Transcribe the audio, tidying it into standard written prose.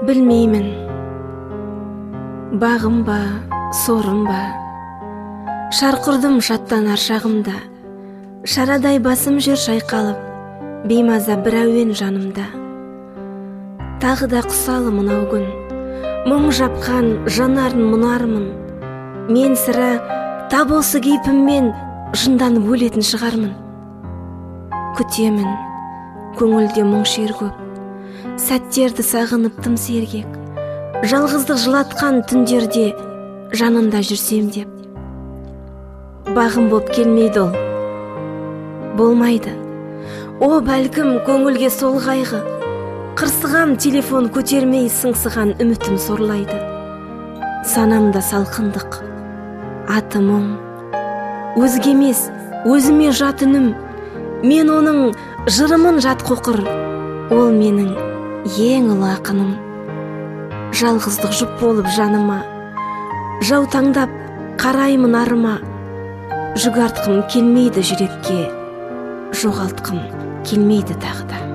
Білмеймін, бағым ба, сорым ба, шарқырдым шаттанар шағымда, шарадай басым жүр шайқалып, беймаза бір әуен жанымда. Тағы да құсалы мынау күн, мұң жапқан жанарын мұнармын, мен сірә тап осы кейпіммен жынданып өлетін шығармын. Күтемін, көңілде мұң шер көп, сәттерді сағынып тым сергек, жалғыздық жылатқан түндерде жанында жүрсем деп. Бағым боп келмейді ол, болмайды. О, бәлкім көңілге сол қайғы, қырсығам телефон көтермей сыңсыған үмітім сорлайды. Санамда салқындық, аты мұң, өзге емес, өзіме жат үнім, мен оның жырымын жат қоқыр, ол менің ең ұлы ақыным. Жалғыздық жұп болып жаныма, жаутаңдап қараймын арыма, жүк артқым келмейді жүрекке, жоғалтқым келмейді тағы да.